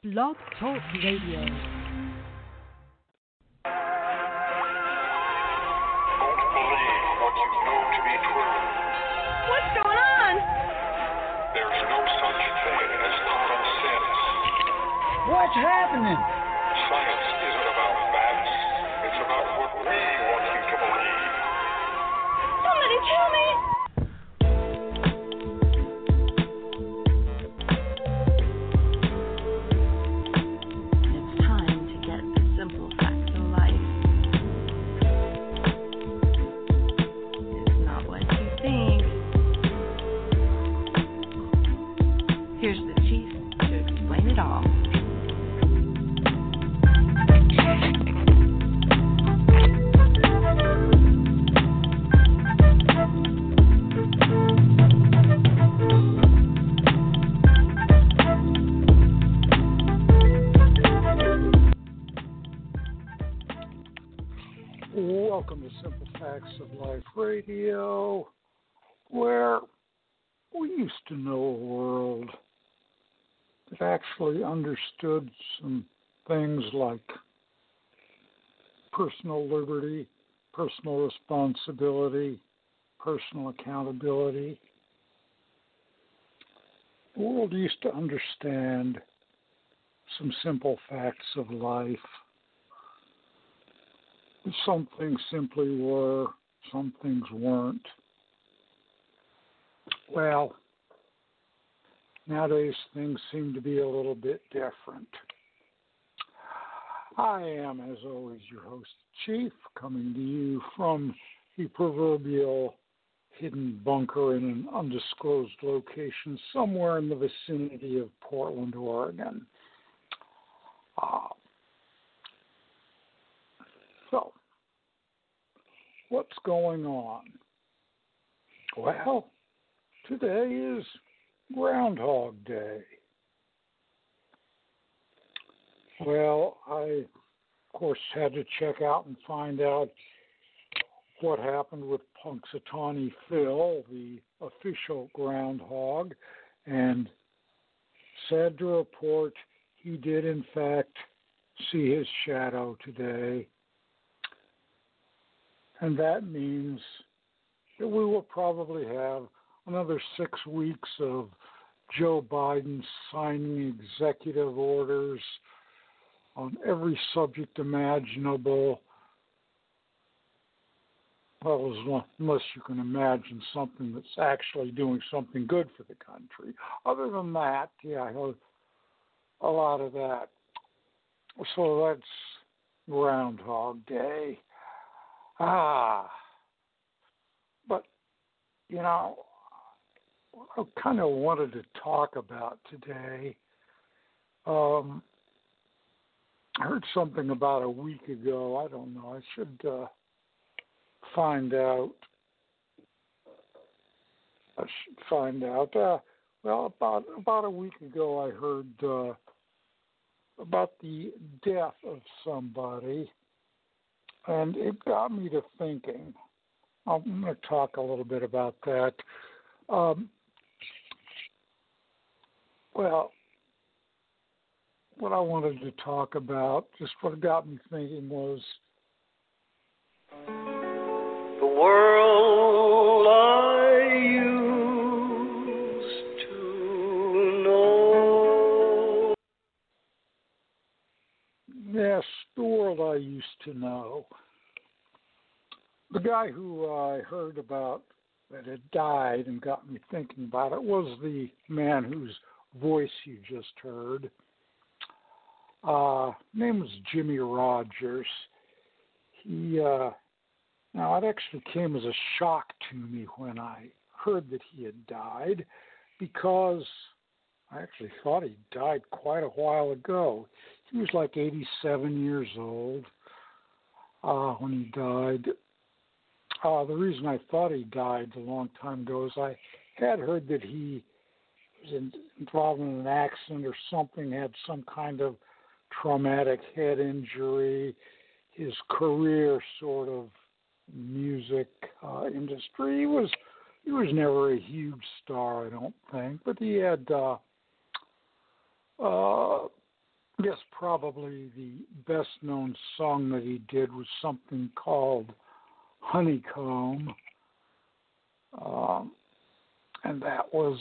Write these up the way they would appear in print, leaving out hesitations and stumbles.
Blog Talk Radio. What's happening? Science isn't about facts. It's about what we want you to believe. Somebody tell me! It's time to get the simple facts of life. It's not what you think. Here's the chief to explain it all. Welcome to Simple Facts of Life Radio, where we used to know a world that actually understood some things like personal liberty, personal responsibility, personal accountability. The world used to understand some simple facts of life. Some things simply were, some things weren't. Well, nowadays things seem to be a little bit different. I am, as always, your host, Chief, coming to you from the proverbial hidden bunker in an undisclosed location somewhere in the vicinity of Portland, Oregon. So, what's going on? Well, today is Groundhog Day. Well, I, of course, had to check out and find out what happened with Punxsutawney Phil, the official groundhog, and sad to report, he did, in fact, see his shadow today. And that means that we will probably have another 6 weeks of Joe Biden signing executive orders on every subject imaginable. Well, unless you can imagine something that's actually doing something good for the country. Other than that, yeah, I heard a lot of that. So that's Groundhog Day. But, you know, what I kind of wanted to talk about today, I heard something about a week ago. I don't know. I should find out. Well, about a week ago, I heard about the death of somebody. And it got me to thinking. I'm going to talk a little bit about that. Well, what I wanted to talk about, just what got me thinking was the world I used to know. Yes, the world I used to know. The guy who I heard about that had died and got me thinking about it was the man whose voice you just heard. Name was Jimmie Rodgers. Now it actually came as a shock to me when I heard that he had died, because I actually thought he died quite a while ago. He was like 87 years old when he died. The reason I thought he died a long time ago is I had heard that he was involved in an accident or something, had some kind of traumatic head injury. His career, sort of music industry, he was never a huge star, I don't think, but he had probably the best known song that he did was something called Honeycomb. And that was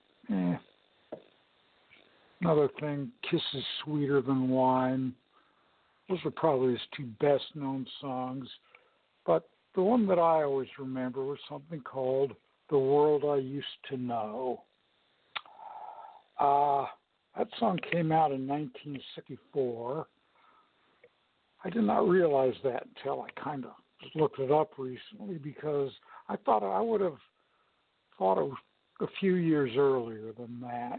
another thing, Kisses Sweeter Than Wine. Those are probably his two best known songs. But the one that I always remember was something called The World I Used to Know. That song came out in 1964. I did not realize that until I kind of looked it up recently, because I thought I would have thought it was a few years earlier than that.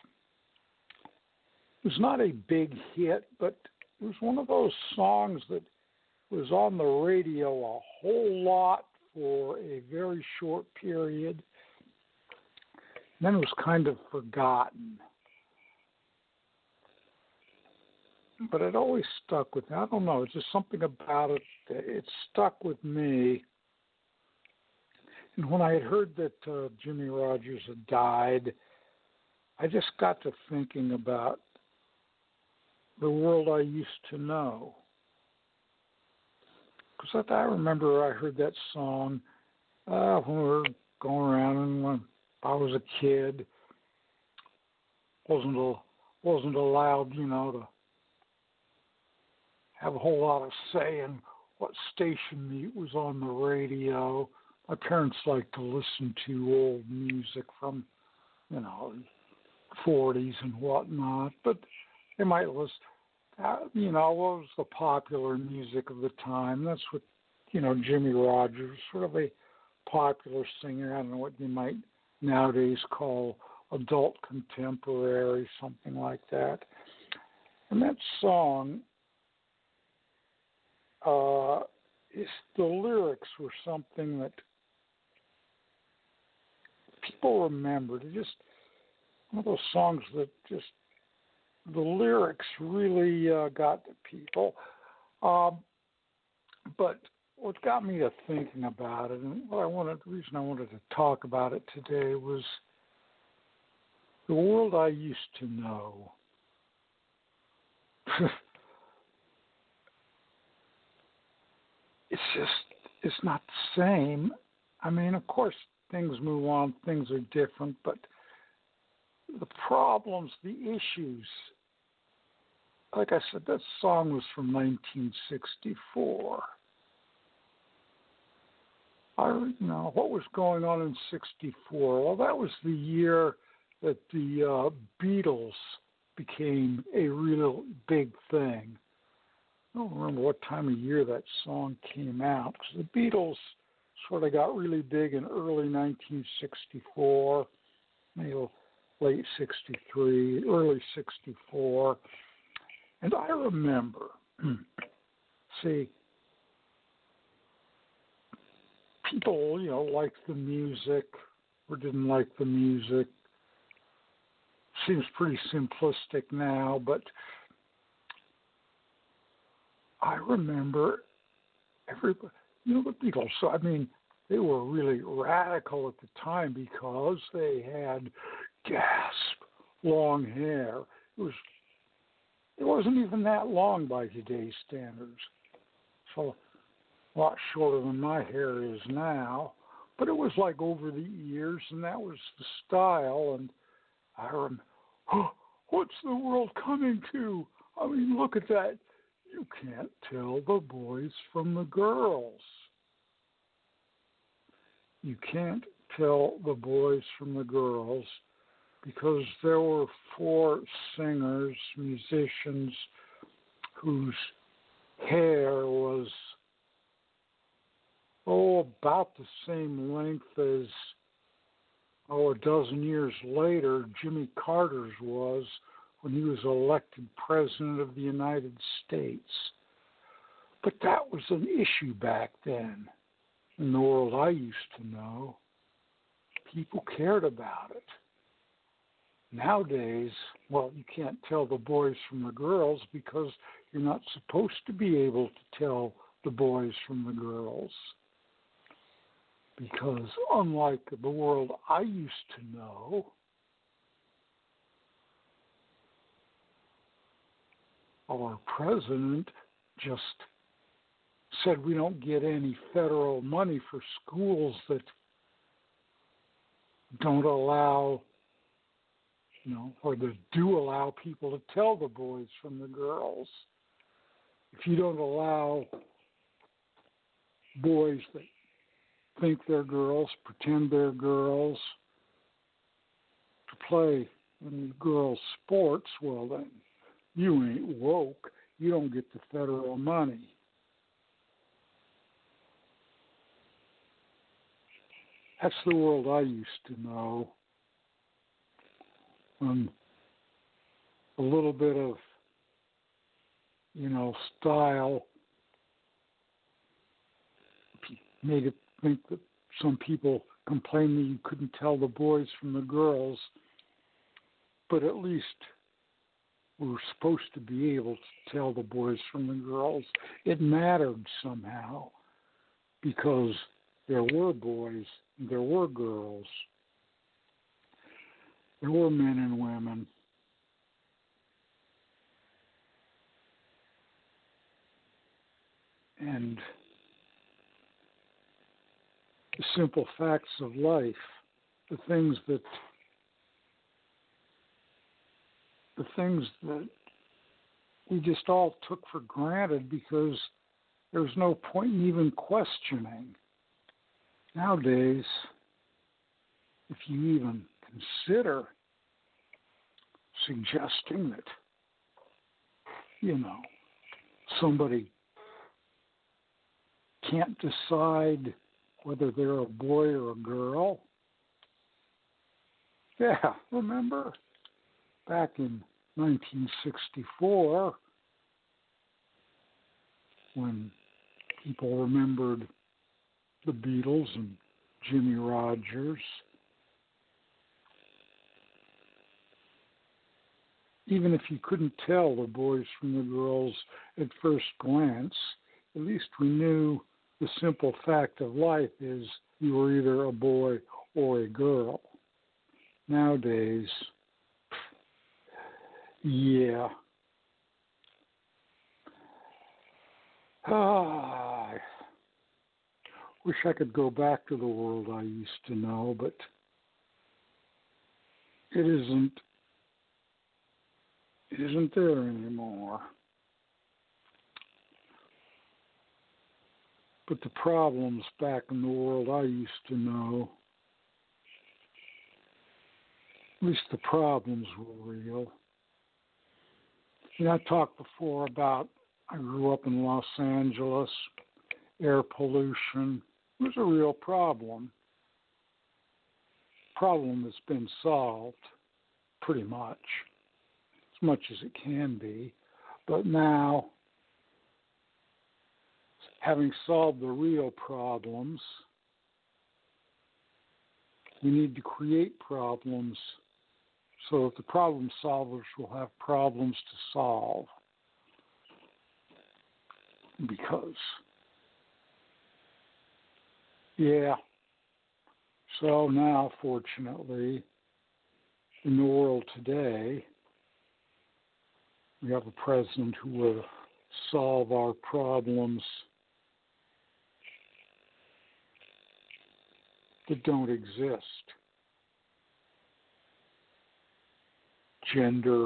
It was not a big hit, but it was one of those songs that was on the radio a whole lot for a very short period. And then it was kind of forgotten. But it always stuck with me. I don't know, it's just something about it. It stuck with me. And when I had heard that Jimmie Rodgers had died, I just got to thinking about the world I used to know. Because I remember I heard that song when we were going around, and when I was a kid, wasn't allowed, to have a whole lot of say in what station was on the radio. My parents liked to listen to old music from, 40s and whatnot, but they might listen, what was the popular music of the time. That's what, Jimmie Rodgers, sort of a popular singer. I don't know what you might nowadays call adult contemporary, something like that. And that song, the lyrics were something that people remembered. It just one of those songs that just the lyrics really got to people. But what got me to thinking about it, and the reason I wanted to talk about it today, was the world I used to know. It's not the same. I mean, of course, things move on, things are different, but the problems, the issues, like I said, that song was from 1964. What was going on in 64? Well, that was the year that the Beatles became a real big thing. I don't remember what time of year that song came out, because the Beatles sort of got really big in early 1964, maybe late 63, early 64. And I remember, people, liked the music or didn't like the music. Seems pretty simplistic now, but I remember everybody, the Beatles. So, I mean, they were really radical at the time because they had long hair. It wasn't even that long by today's standards. So a lot shorter than my hair is now. But it was like over the years, and that was the style. And I remember, what's the world coming to? I mean, look at that. You can't tell the boys from the girls. You can't tell the boys from the girls, because there were 4 singers, musicians, whose hair was, about the same length as, a dozen years later, Jimmy Carter's was when he was elected President of the United States. But that was an issue back then in the world I used to know. People cared about it. Nowadays, you can't tell the boys from the girls because you're not supposed to be able to tell the boys from the girls. Because unlike the world I used to know, our president just said we don't get any federal money for schools that don't allow, or that do allow people to tell the boys from the girls. If you don't allow boys that think they're girls, pretend they're girls, to play in girls' sports, well then, you ain't woke. You don't get the federal money. That's the world I used to know. A little bit of, style made it think that some people complained that you couldn't tell the boys from the girls, but at least we were supposed to be able to tell the boys from the girls. It mattered somehow because there were boys, there were girls, there were men and women. And the simple facts of life, the things that we just all took for granted because there was no point in even questioning. Nowadays, if you even consider suggesting that, somebody can't decide whether they're a boy or a girl. Yeah, remember back in 1964 when people remembered the Beatles and Jimmy Rogers. Even if you couldn't tell the boys from the girls at first glance, at least we knew the simple fact of life is you were either a boy or a girl. Nowadays, yeah. I wish I could go back to the world I used to know, but it isn't there anymore. But the problems back in the world I used to know, at least the problems were real. I talked before about I grew up in Los Angeles. Air pollution was a real problem. Problem that's been solved pretty much as it can be. But now, having solved the real problems, we need to create problems so that the problem solvers will have problems to solve. Because, so now, fortunately, in the world today, we have a president who will solve our problems that don't exist. Gender,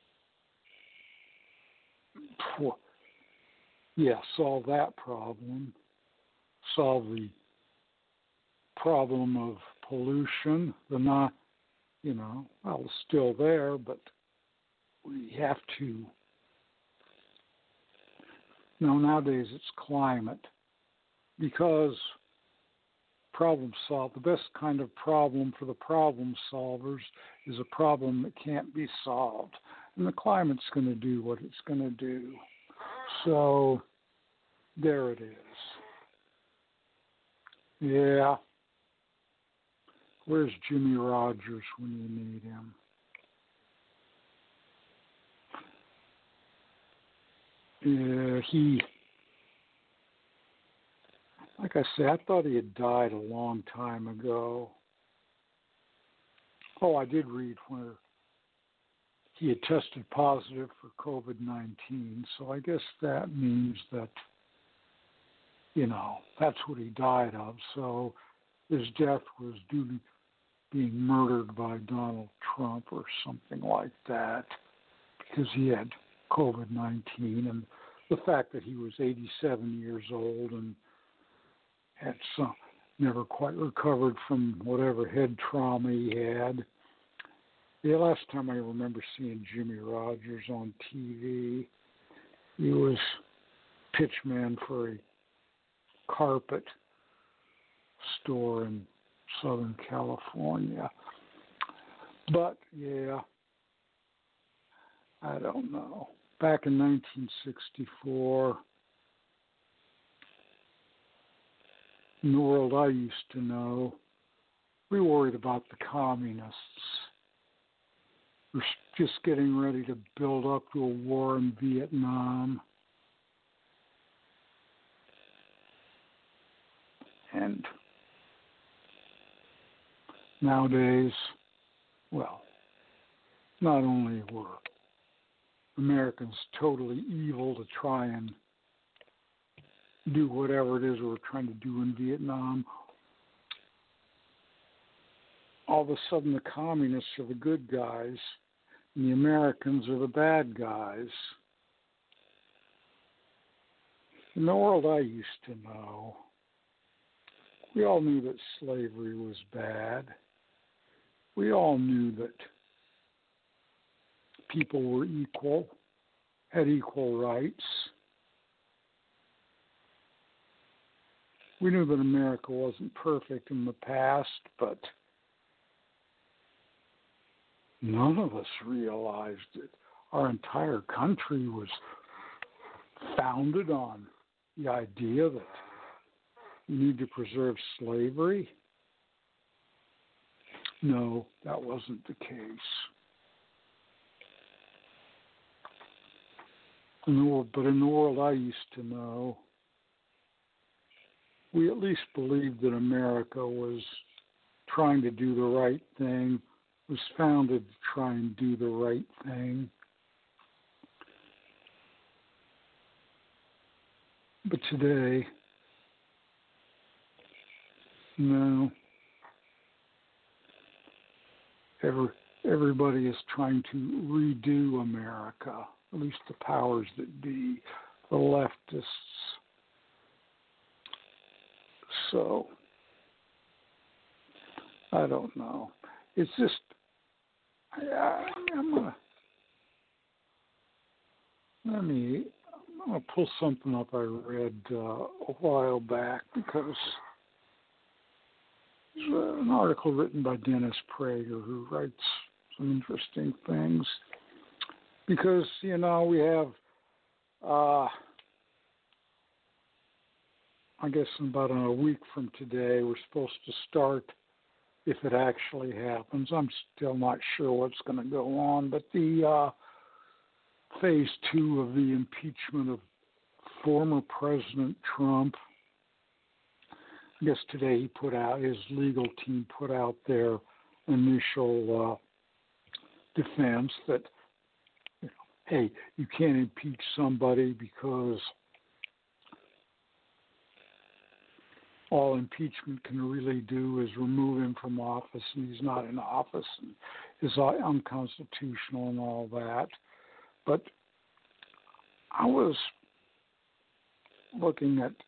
solve that problem. Solve the problem of pollution. It's still there, but we have to. Nowadays it's climate, because problem solve. The best kind of problem for the problem solvers is a problem that can't be solved, and the climate's going to do what it's going to do. So there it is. Yeah. Where's Jimmy Rogers when you need him? Like I said, I thought he had died a long time ago. Oh, I did read where he had tested positive for COVID-19. So I guess that means that, that's what he died of. So his death was due to being murdered by Donald Trump or something like that because he had COVID-19. And the fact that he was 87 years old and had never quite recovered from whatever head trauma he had. The last time I remember seeing Jimmy Rogers on TV, he was pitchman for a carpet store in Southern California. But, yeah, I don't know. Back in 1964, in the world I used to know, we worried about the communists. We're just getting ready to build up to a war in Vietnam. And nowadays, well, not only were Americans totally evil to try and do whatever it is we're trying to do in Vietnam, all of a sudden the communists are the good guys and the Americans are the bad guys. In the world I used to know, we all knew that slavery was bad. We all knew that people were equal, had equal rights. We knew that America wasn't perfect in the past, but none of us realized that our entire country was founded on the idea that you need to preserve slavery. No, that wasn't the case. But in the world I used to know, we at least believed that America was trying to do the right thing, was founded to try and do the right thing. But today, no. Everybody is trying to redo America, at least the powers that be, the leftists. So, I don't know. It's just, I'm gonna pull something up I read a while back because there's an article written by Dennis Prager who writes some interesting things. Because, we have, I guess about a week from today, we're supposed to start, if it actually happens. I'm still not sure what's going to go on, but the phase 2 of the impeachment of former President Trump. I guess today his legal team put out their initial defense that, hey, you can't impeach somebody because all impeachment can really do is remove him from office, and he's not in office, and is unconstitutional and all that. But I was looking at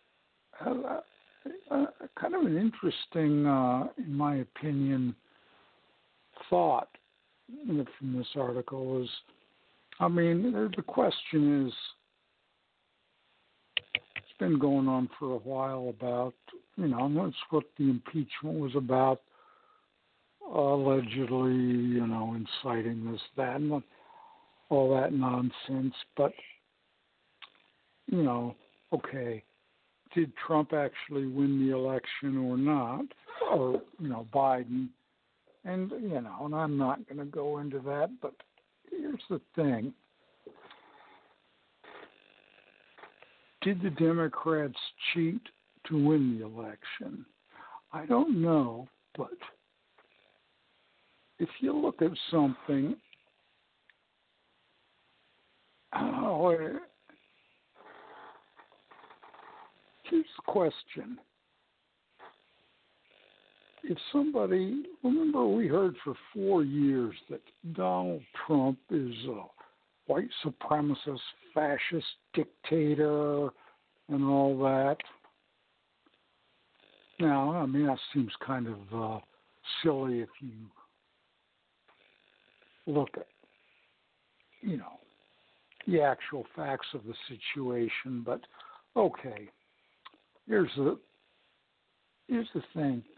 kind of an interesting, in my opinion, thought from this article is, the question is, it's been going on for a while about, that's what the impeachment was about, allegedly, inciting this, that, and all that nonsense. But, okay, did Trump actually win the election or not? Or, Biden? And, and I'm not going to go into that, but here's the thing. Did the Democrats cheat to win the election? I don't know, but if you look at something Oh, here's the question. If somebody, remember we heard for 4 years that Donald Trump is a white supremacist, fascist dictator and all that. Now, I mean, that seems kind of silly if you look at, the actual facts of the situation, but okay. Here's the thing.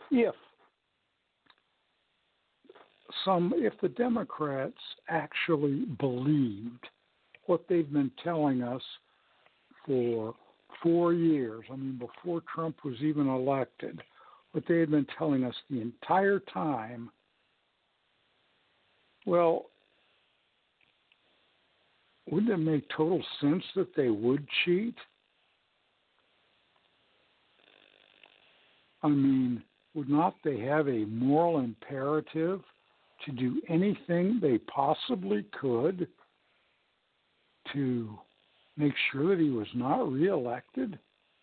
If the Democrats actually believed what they've been telling us for 4 years, I mean, before Trump was even elected, what they had been telling us the entire time, well, wouldn't it make total sense that they would cheat? I mean, would not they have a moral imperative to do anything they possibly could to make sure that he was not reelected?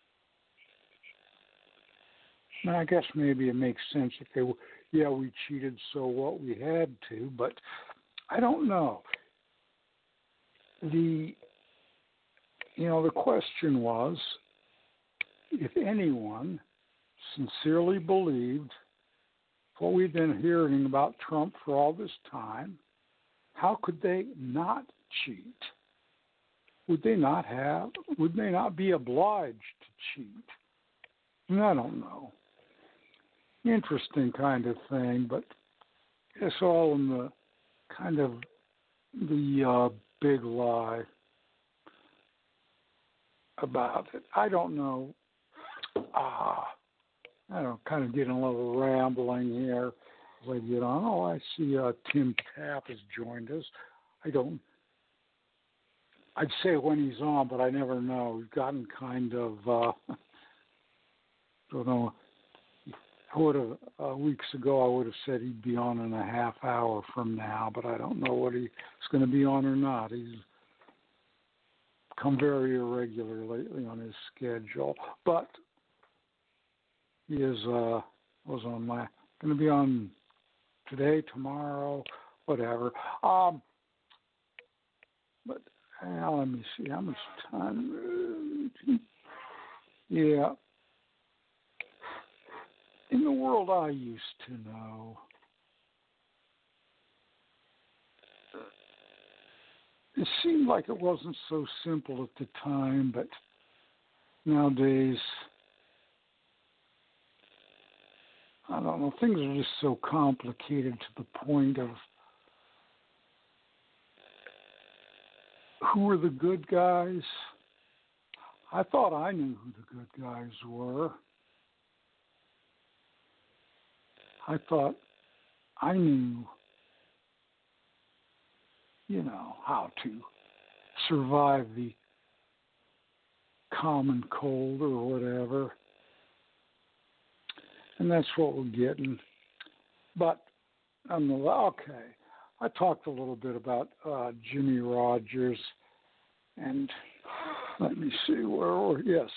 And I guess maybe it makes sense if they were, we cheated, so what, we had to, but I don't know. The question was, if anyone sincerely believed what we've been hearing about Trump for all this time, how could they not cheat? Would they not be obliged to cheat? And I don't know. Interesting kind of thing, but it's all in the kind of the big lie about it. I don't know. I don't kind of getting a little rambling here as I get on. Oh, I see Tim Tapp has joined us. I'd say when he's on, but I never know. He's gotten kind of, don't know. I would have, weeks ago, I would have said he'd be on in a half hour from now, but I don't know what he's going to be on or not. He's become very irregular lately on his schedule, but he is was on going to be on today, tomorrow, whatever. But let me see how much time. Yeah. In the world I used to know, it seemed like it wasn't so simple at the time, but nowadays, I don't know, things are just so complicated to the point of who are the good guys. I thought I knew who the good guys were. I thought I knew, how to survive the common cold or whatever. And that's what we're getting. But, okay, I talked a little bit about Jimmy Rogers, and let me see yes.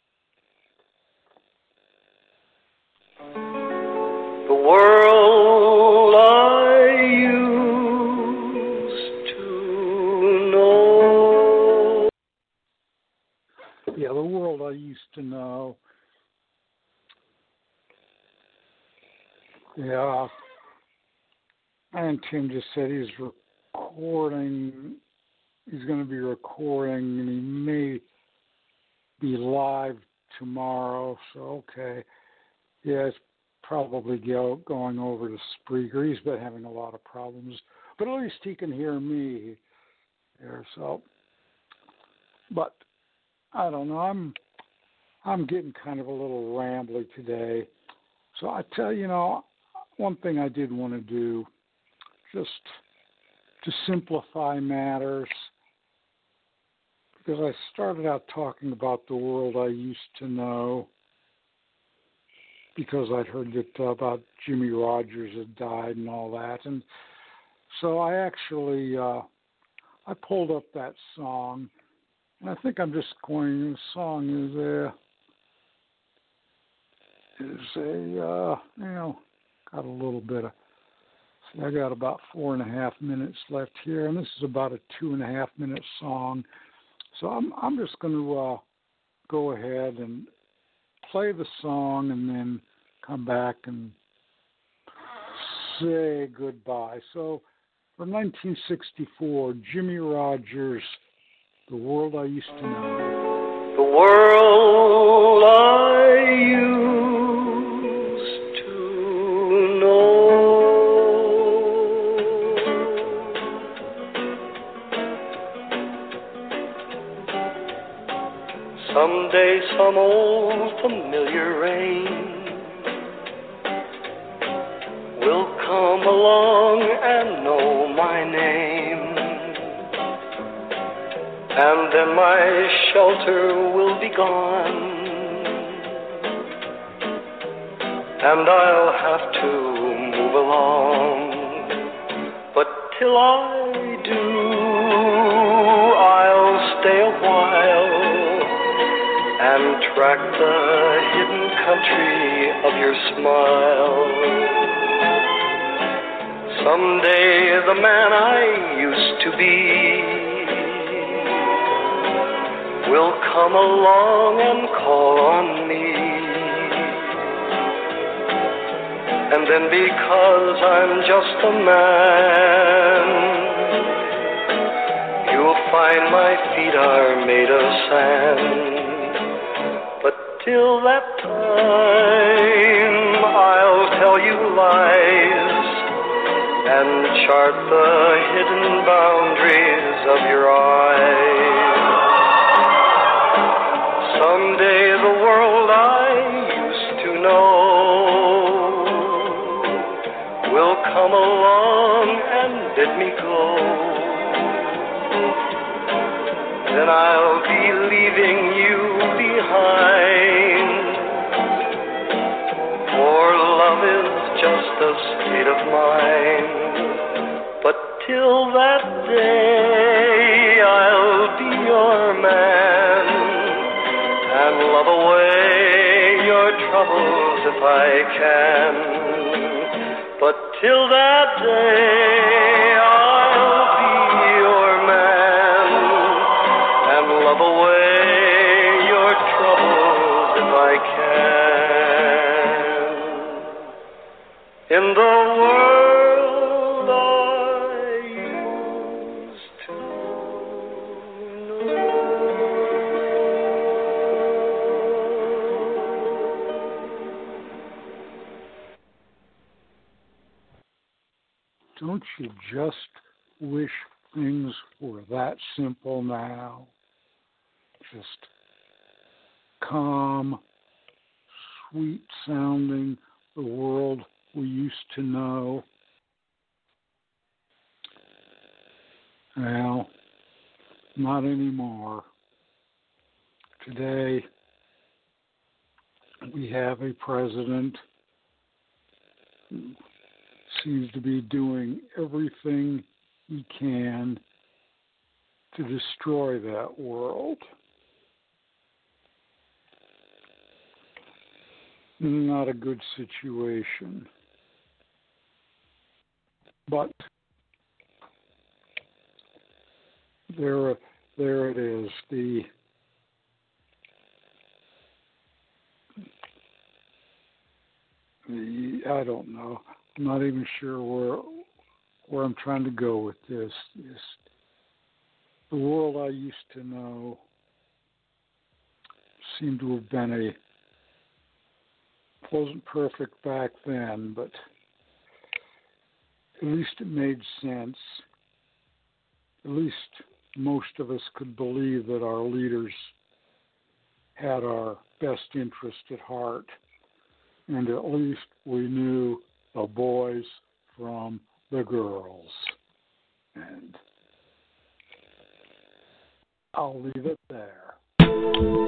The world I used to know. Yeah, the world I used to know. Yeah. And Tim just said he's recording. He's going to be recording, and he may be live tomorrow. So, okay. Yeah, it's probably going over to Spreaker. He's been having a lot of problems, but at least he can hear me there. So, but I don't know. I'm getting kind of a little rambly today. So I tell you, one thing I did want to do, just to simplify matters, because I started out talking about the world I used to know, because I'd heard that about Jimmy Rogers had died and all that. And so I actually, I I pulled up that song, and I think I'm just going. The song got a little bit of. See, I got about 4.5 minutes left here, and this is about a 2.5 minute song. So I'm just going to go ahead and play the song, and then come back and say goodbye. So, from 1964, Jimmie Rodgers, The World I Used to Know. The world I used to know. Someday some old familiar rain will come along and know my name, and then my shelter will be gone, and I'll have to move along. But till I do, I'll stay a while and track the hidden country of your smile. Someday the man I used to be will come along and call on me, and then because I'm just a man, you'll find my feet are made of sand. But till that time, I'll tell you lies and chart the hidden boundaries of your eyes. Someday the world I used to know will come along and bid me go. Then I'll be leaving you behind, for love is just a state of mind. But till that day, I'll be your man and love away your troubles if I can. But till that day, I'll be your man and love away your troubles if I can. In the world I used to know. Don't you just wish things were that simple now? Just calm, sweet sounding, the world we used to know. Well, not anymore. Today, we have a president who seems to be doing everything he can to destroy that world. Not a good situation. But there it is. I don't know. I'm not even sure where I'm trying to go with this. The world I used to know seemed to have been wasn't perfect back then, but at least it made sense. At least most of us could believe that our leaders had our best interest at heart, and at least we knew the boys from the girls. And I'll leave it there.